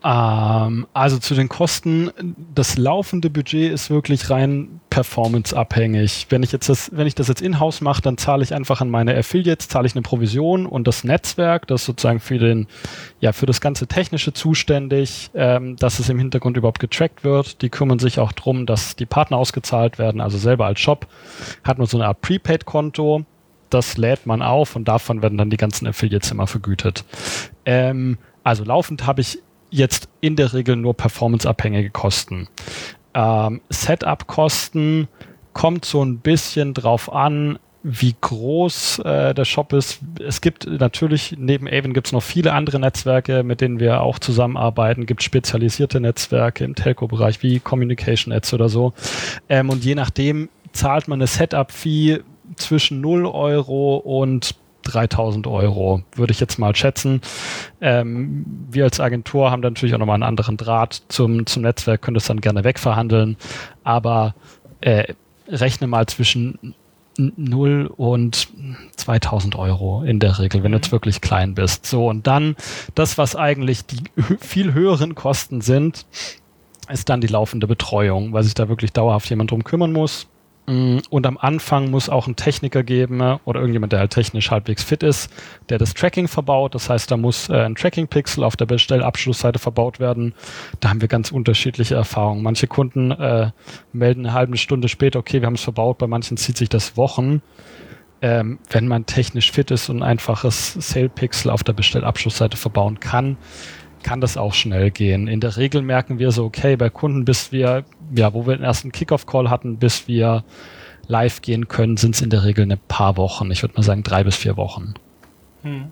Ähm, also zu den Kosten, das laufende Budget ist wirklich rein performanceabhängig. Wenn ich jetzt das, wenn ich das jetzt in-house mache, dann zahle ich einfach an meine Affiliates, zahle ich eine Provision und das Netzwerk, das sozusagen für den, ja, für das ganze Technische zuständig, ähm, dass es im Hintergrund überhaupt getrackt wird. Die kümmern sich auch drum, dass die Partner ausgezahlt werden. Also selber als Shop hat man so eine Art Prepaid-Konto. Das lädt man auf und davon werden dann die ganzen Affiliates immer vergütet. Ähm, also laufend habe ich jetzt in der Regel nur performanceabhängige Kosten. Ähm, Setup-Kosten kommt so ein bisschen drauf an, wie groß äh, der Shop ist. Es gibt natürlich, neben Avon gibt es noch viele andere Netzwerke, mit denen wir auch zusammenarbeiten. Gibt spezialisierte Netzwerke im Telco-Bereich wie Communication Ads oder so. Ähm, und je nachdem zahlt man eine Setup-Fee zwischen null Euro und dreitausend Euro, würde ich jetzt mal schätzen. Ähm, wir als Agentur haben da natürlich auch nochmal einen anderen Draht zum, zum Netzwerk, können das dann gerne wegverhandeln, aber äh, rechne mal zwischen null und zweitausend Euro in der Regel, wenn du jetzt wirklich klein bist. So, und dann das, was eigentlich die viel höheren Kosten sind, ist dann die laufende Betreuung, weil sich da wirklich dauerhaft jemand drum kümmern muss. Und am Anfang muss auch ein Techniker geben oder irgendjemand, der halt technisch halbwegs fit ist, der das Tracking verbaut. Das heißt, da muss äh, ein Tracking-Pixel auf der Bestellabschlussseite verbaut werden. Da haben wir ganz unterschiedliche Erfahrungen. Manche Kunden äh, melden eine halbe Stunde später, okay, wir haben es verbaut. Bei manchen zieht sich das Wochen. Ähm, wenn man technisch fit ist und ein einfaches Sale-Pixel auf der Bestellabschlussseite verbauen kann, kann das auch schnell gehen. In der Regel merken wir so, okay, bei Kunden, bis wir, ja, wo wir den ersten Kickoff-Call hatten, bis wir live gehen können, sind es in der Regel ein paar Wochen. Ich würde mal sagen drei bis vier Wochen. Hm.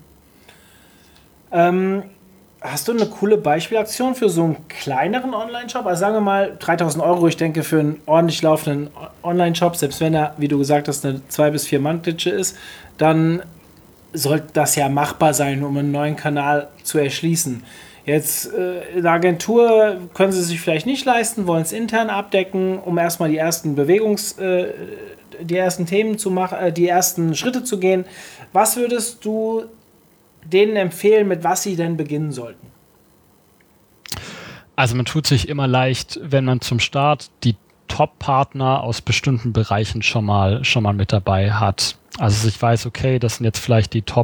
Ähm, hast du eine coole Beispielaktion für so einen kleineren Online-Shop? Also sagen wir mal dreitausend Euro, ich denke, für einen ordentlich laufenden Online-Shop, selbst wenn er, wie du gesagt hast, eine zwei bis vier Mann-Klitsche ist, dann sollte das ja machbar sein, um einen neuen Kanal zu erschließen. Jetzt äh, in der Agentur können sie sich vielleicht nicht leisten, wollen es intern abdecken, um erstmal die ersten Bewegungs-, äh, die ersten Themen zu machen, äh, die ersten Schritte zu gehen. Was würdest du denen empfehlen, mit was sie denn beginnen sollten? Also man tut sich immer leicht, wenn man zum Start die Top-Partner aus bestimmten Bereichen schon mal, schon mal mit dabei hat. Also ich weiß, okay, das sind jetzt vielleicht die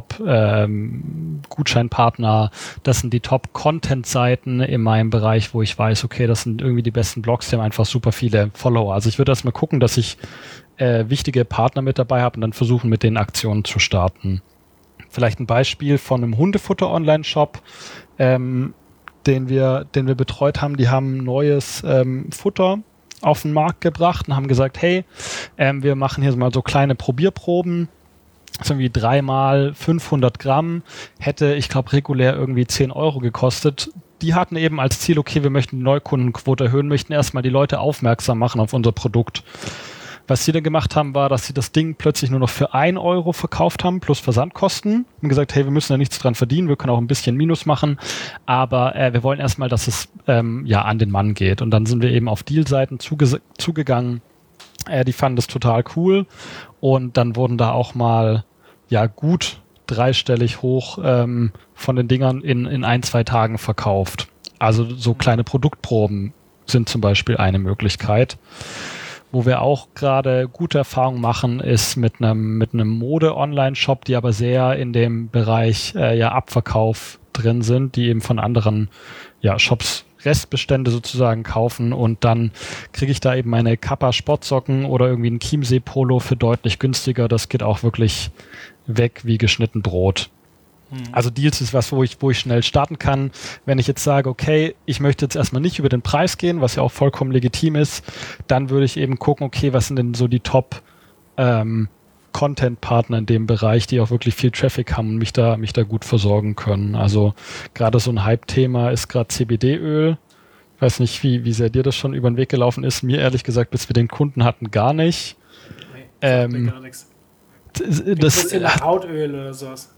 Top-Gutscheinpartner, ähm, das sind die Top-Content-Seiten in meinem Bereich, wo ich weiß, okay, das sind irgendwie die besten Blogs, die haben einfach super viele Follower. Also ich würde erstmal gucken, dass ich äh, wichtige Partner mit dabei habe und dann versuchen, mit den Aktionen zu starten. Vielleicht ein Beispiel von einem Hundefutter-Online-Shop, ähm, den wir, den wir betreut haben. Die haben neues ähm, Futter auf den Markt gebracht und haben gesagt, hey, ähm, wir machen hier mal so kleine Probierproben, so irgendwie dreimal fünfhundert Gramm, hätte, ich glaube, regulär irgendwie zehn Euro gekostet. Die hatten eben als Ziel, okay, wir möchten die Neukundenquote erhöhen, möchten erstmal die Leute aufmerksam machen auf unser Produkt. Was sie dann gemacht haben, war, dass sie das Ding plötzlich nur noch für ein Euro verkauft haben, plus Versandkosten. Haben gesagt, hey, wir müssen da nichts dran verdienen, wir können auch ein bisschen Minus machen, aber äh, wir wollen erstmal, dass es ähm, ja an den Mann geht. Und dann sind wir eben auf Deal-Seiten zuge- zugegangen. Äh, die fanden das total cool. Und dann wurden da auch mal ja gut dreistellig hoch ähm, von den Dingern in, in ein, zwei Tagen verkauft. Also so kleine Produktproben sind zum Beispiel eine Möglichkeit. Wo wir auch gerade gute Erfahrungen machen, ist mit einem mit einem Mode-Online-Shop, die aber sehr in dem Bereich äh, ja Abverkauf drin sind, die eben von anderen ja, Shops Restbestände sozusagen kaufen und dann kriege ich da eben meine Kappa Sportsocken oder irgendwie ein Chiemsee Polo für deutlich günstiger. Das geht auch wirklich weg wie geschnitten Brot. Also Deals ist was, wo ich, wo ich schnell starten kann. Wenn ich jetzt sage, okay, ich möchte jetzt erstmal nicht über den Preis gehen, was ja auch vollkommen legitim ist, dann würde ich eben gucken, okay, was sind denn so die Top ähm, Content-Partner in dem Bereich, die auch wirklich viel Traffic haben und mich da, mich da gut versorgen können. Also gerade so ein Hype-Thema ist gerade C B D-Öl. Ich weiß nicht, wie, wie sehr dir das schon über den Weg gelaufen ist. Mir ehrlich gesagt, bis wir den Kunden hatten, gar nicht. Nee, ähm, gar nichts. Das, das ist ja Hautöl oder sowas.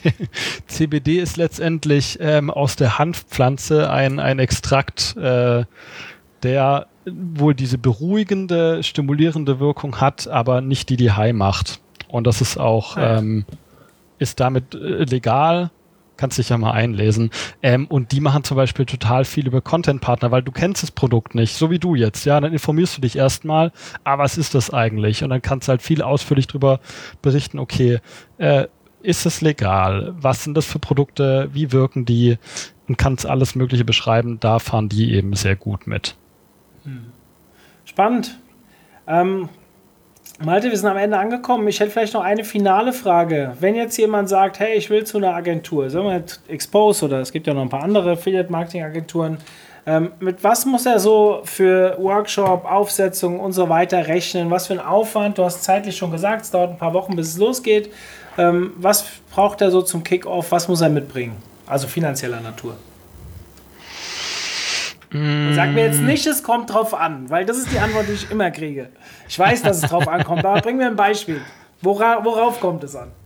C B D ist letztendlich ähm, aus der Hanfpflanze ein, ein Extrakt, äh, der wohl diese beruhigende, stimulierende Wirkung hat, aber nicht die, die high macht. Und das ist auch, ah, ja. ähm, ist damit äh, legal kannst dich ja mal einlesen. Ähm, und die machen zum Beispiel total viel über Content-Partner, weil du kennst das Produkt nicht, so wie du jetzt. Ja, dann informierst du dich erstmal, ah, was ist das eigentlich? Und dann kannst du halt viel ausführlich drüber berichten, okay, äh, ist es legal? Was sind das für Produkte? Wie wirken die? Und kannst alles Mögliche beschreiben. Da fahren die eben sehr gut mit. Spannend. Ähm, Malte, wir sind am Ende angekommen. Ich hätte vielleicht noch eine finale Frage. Wenn jetzt jemand sagt, hey, ich will zu einer Agentur, sagen wir jetzt Expose oder es gibt ja noch ein paar andere Affiliate-Marketing-Agenturen, ähm, mit was muss er so für Workshop, Aufsetzung und so weiter rechnen? Was für ein Aufwand? Du hast zeitlich schon gesagt, es dauert ein paar Wochen, bis es losgeht. Ähm, was braucht er so zum Kick-Off? Was muss er mitbringen? Also finanzieller Natur. Und sag mir jetzt nicht, es kommt drauf an, weil das ist die Antwort, die ich immer kriege. Ich weiß, dass es drauf ankommt, aber bring mir ein Beispiel. Wora, worauf kommt es an?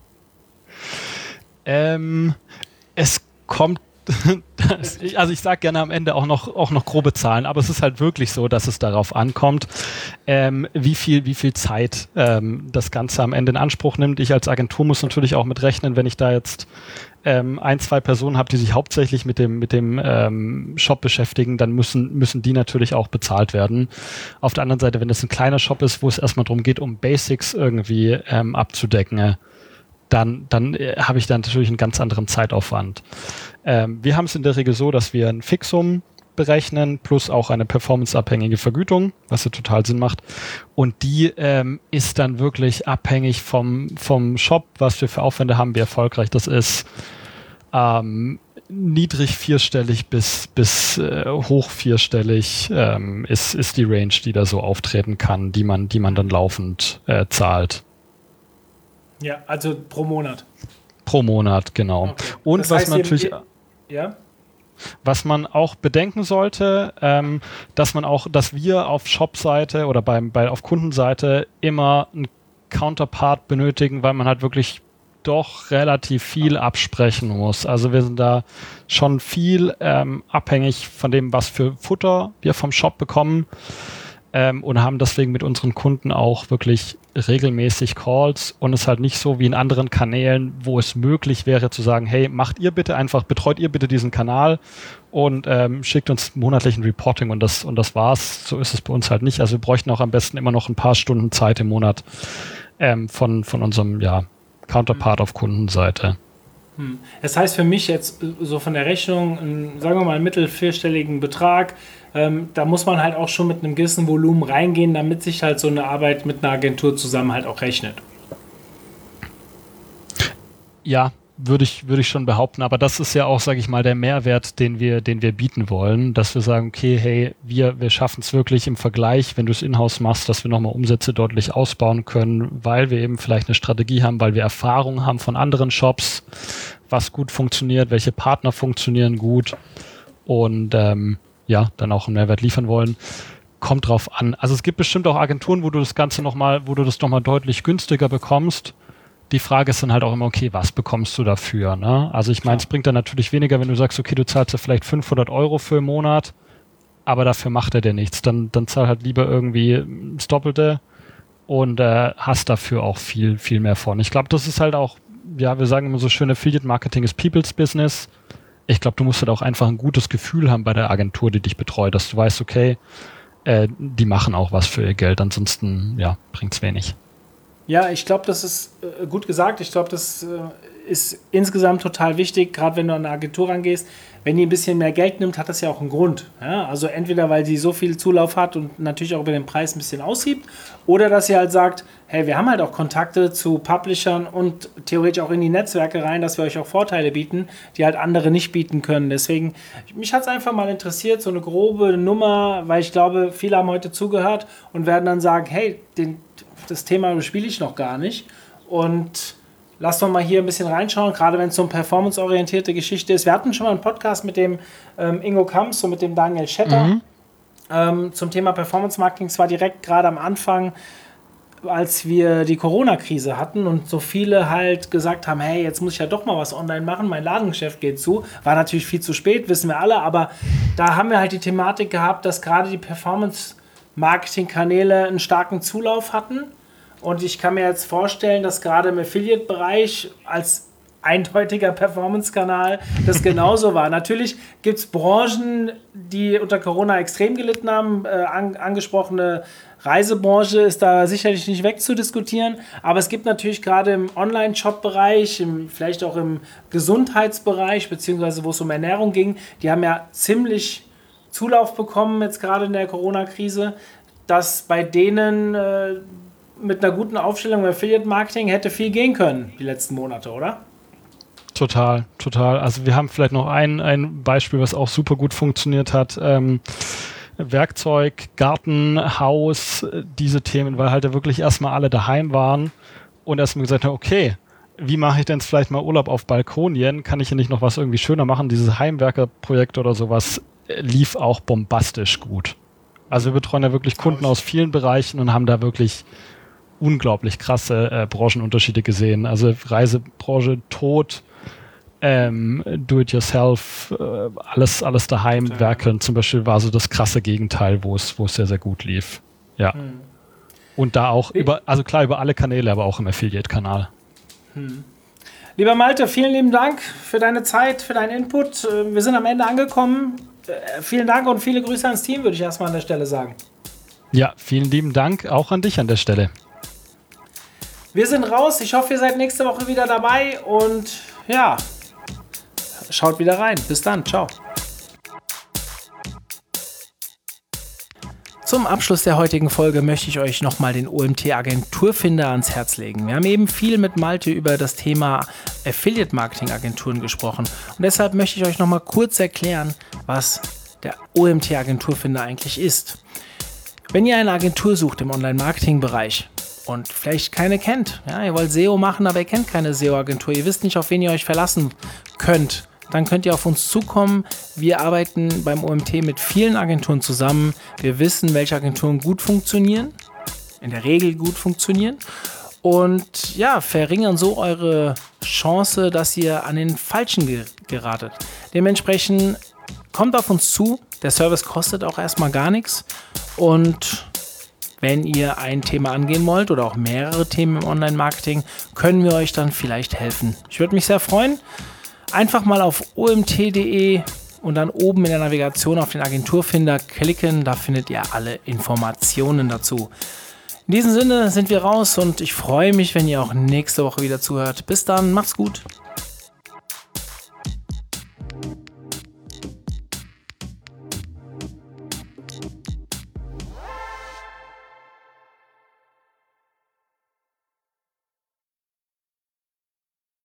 Ähm, es kommt, also ich sage gerne am Ende auch noch, auch noch grobe Zahlen, aber es ist halt wirklich so, dass es darauf ankommt, ähm, wie viel, wie viel Zeit ähm, das Ganze am Ende in Anspruch nimmt. Ich als Agentur muss natürlich auch mit rechnen, wenn ich da jetzt ähm, ein, zwei Personen habe, die sich hauptsächlich mit dem, mit dem ähm, Shop beschäftigen, dann müssen, müssen die natürlich auch bezahlt werden. Auf der anderen Seite, wenn das ein kleiner Shop ist, wo es erstmal darum geht, um Basics irgendwie ähm, abzudecken, dann, dann äh, habe ich da natürlich einen ganz anderen Zeitaufwand. Ähm, wir haben es in der Regel so, dass wir ein Fixum berechnen, plus auch eine performanceabhängige Vergütung, was ja total Sinn macht. Und die ähm, ist dann wirklich abhängig vom, vom Shop, was wir für Aufwände haben, wie erfolgreich das ist. Ähm, niedrig vierstellig bis, bis äh, hoch vierstellig ähm, ist, ist die Range, die da so auftreten kann, die man, die man dann laufend äh, zahlt. Ja, also pro Monat. Pro Monat, genau. Okay. Und Das was heißt, man natürlich... ihr, ja? Was man auch bedenken sollte, ähm, dass man auch, dass wir auf Shop-Seite oder beim, bei, auf Kundenseite immer einen Counterpart benötigen, weil man halt wirklich doch relativ viel absprechen muss. Also wir sind da schon viel ähm, abhängig von dem, was für Futter wir vom Shop bekommen. Ähm, und haben deswegen mit unseren Kunden auch wirklich regelmäßig Calls und es ist halt nicht so wie in anderen Kanälen, wo es möglich wäre zu sagen, hey, macht ihr bitte einfach, betreut ihr bitte diesen Kanal und ähm, schickt uns monatlich ein Reporting und das, und das war's. So ist es bei uns halt nicht. Also wir bräuchten auch am besten immer noch ein paar Stunden Zeit im Monat ähm, von, von unserem ja, Counterpart auf Kundenseite. Das heißt für mich jetzt so von der Rechnung, einen, sagen wir mal, einen mittelvierstelligen Betrag, ähm, da muss man halt auch schon mit einem gewissen Volumen reingehen, damit sich halt so eine Arbeit mit einer Agentur zusammen halt auch rechnet. Ja, würde ich, würde ich schon behaupten, aber das ist ja auch, sage ich mal, der Mehrwert, den wir, den wir bieten wollen, dass wir sagen, okay, hey, wir, wir schaffen es wirklich im Vergleich, wenn du es in-house machst, dass wir nochmal Umsätze deutlich ausbauen können, weil wir eben vielleicht eine Strategie haben, weil wir Erfahrung haben von anderen Shops, was gut funktioniert, welche Partner funktionieren gut und ähm, ja, dann auch einen Mehrwert liefern wollen. Kommt drauf an. Also es gibt bestimmt auch Agenturen, wo du das Ganze nochmal, wo du das nochmal deutlich günstiger bekommst. Die Frage ist dann halt auch immer, okay, was bekommst du dafür? Ne? Also ich meine, es bringt dann natürlich weniger, wenn du sagst, okay, du zahlst ja vielleicht fünfhundert Euro für einen Monat, aber dafür macht er dir nichts. Dann, dann zahl halt lieber irgendwie das Doppelte und äh, hast dafür auch viel, viel mehr von. Ich glaube, das ist halt auch, ja, wir sagen immer so schön, Affiliate Marketing ist People's Business. Ich glaube, du musst halt auch einfach ein gutes Gefühl haben bei der Agentur, die dich betreut, dass du weißt, okay, äh, die machen auch was für ihr Geld, ansonsten, ja, bringt's wenig. Ja, ich glaube, das ist äh, gut gesagt. Ich glaube, das äh, ist insgesamt total wichtig, gerade wenn du an eine Agentur rangehst. Wenn die ein bisschen mehr Geld nimmt, hat das ja auch einen Grund. Ja? Also entweder, weil sie so viel Zulauf hat und natürlich auch über den Preis ein bisschen aussiebt, oder dass sie halt sagt, hey, wir haben halt auch Kontakte zu Publishern und theoretisch auch in die Netzwerke rein, dass wir euch auch Vorteile bieten, die halt andere nicht bieten können. Deswegen, mich hat es einfach mal interessiert, so eine grobe Nummer, weil ich glaube, viele haben heute zugehört und werden dann sagen, hey, den, das Thema spiele ich noch gar nicht und lass doch mal hier ein bisschen reinschauen, gerade wenn es so eine performanceorientierte Geschichte ist. Wir hatten schon mal einen Podcast mit dem ähm, Ingo Kamps und mit dem Daniel Schetter mhm. ähm, zum Thema Performance Marketing. Es war direkt gerade am Anfang, als wir die Corona-Krise hatten und so viele halt gesagt haben, hey, jetzt muss ich ja doch mal was online machen, mein Ladengeschäft geht zu. War natürlich viel zu spät, wissen wir alle, aber da haben wir halt die Thematik gehabt, dass gerade die Performance-Marketing-Kanäle einen starken Zulauf hatten. Und ich kann mir jetzt vorstellen, dass gerade im Affiliate-Bereich als eindeutiger Performance-Kanal das genauso war. Natürlich gibt es Branchen, die unter Corona extrem gelitten haben. Äh, an, angesprochene Reisebranche ist da sicherlich nicht wegzudiskutieren, aber es gibt natürlich gerade im Online-Shop-Bereich, im, vielleicht auch im Gesundheitsbereich, beziehungsweise wo es um Ernährung ging, die haben ja ziemlich Zulauf bekommen, jetzt gerade in der Corona-Krise, dass bei denen äh, mit einer guten Aufstellung im Affiliate-Marketing hätte viel gehen können, die letzten Monate, oder? Total, total. Also wir haben vielleicht noch ein, ein Beispiel, was auch super gut funktioniert hat. Ähm, Werkzeug, Garten, Haus, diese Themen, weil halt ja wirklich erstmal alle daheim waren und erstmal gesagt haben, okay, wie mache ich denn jetzt vielleicht mal Urlaub auf Balkonien? Kann ich hier nicht noch was irgendwie schöner machen? Dieses Heimwerkerprojekt oder sowas lief auch bombastisch gut. Also wir betreuen ja wirklich Kunden aus vielen Bereichen und haben da wirklich unglaublich krasse äh, Branchenunterschiede gesehen. Also Reisebranche tot, ähm, Do-it-yourself, äh, alles, alles daheim ja. werkeln zum Beispiel war so das krasse Gegenteil, wo es, wo es sehr, sehr gut lief. Ja. Hm. Und da auch über, also klar über alle Kanäle, aber auch im Affiliate-Kanal. Hm. Lieber Malte, vielen lieben Dank für deine Zeit, für deinen Input. Wir sind am Ende angekommen. Vielen Dank und viele Grüße ans Team, würde ich erstmal an der Stelle sagen. Ja, vielen lieben Dank auch an dich an der Stelle. Wir sind raus. Ich hoffe, ihr seid nächste Woche wieder dabei und ja, schaut wieder rein. Bis dann. Ciao. Zum Abschluss der heutigen Folge möchte ich euch nochmal den O M T Agenturfinder ans Herz legen. Wir haben eben viel mit Malte über das Thema Affiliate-Marketing-Agenturen gesprochen und deshalb möchte ich euch nochmal kurz erklären, was der O M T Agenturfinder eigentlich ist. Wenn ihr eine Agentur sucht im Online-Marketing-Bereich und vielleicht keine kennt, ja, ihr wollt S E O machen, aber ihr kennt keine S E O-Agentur, ihr wisst nicht, auf wen ihr euch verlassen könnt, dann könnt ihr auf uns zukommen. Wir arbeiten beim O M T mit vielen Agenturen zusammen. Wir wissen, welche Agenturen gut funktionieren, in der Regel gut funktionieren und ja, verringern so eure Chance, dass ihr an den Falschen ge- geratet. Dementsprechend kommt auf uns zu. Der Service kostet auch erstmal gar nichts und wenn ihr ein Thema angehen wollt oder auch mehrere Themen im Online-Marketing, können wir euch dann vielleicht helfen. Ich würde mich sehr freuen. Einfach mal auf o m t punkt d e und dann oben in der Navigation auf den Agenturfinder klicken. Da findet ihr alle Informationen dazu. In diesem Sinne sind wir raus und ich freue mich, wenn ihr auch nächste Woche wieder zuhört. Bis dann, macht's gut.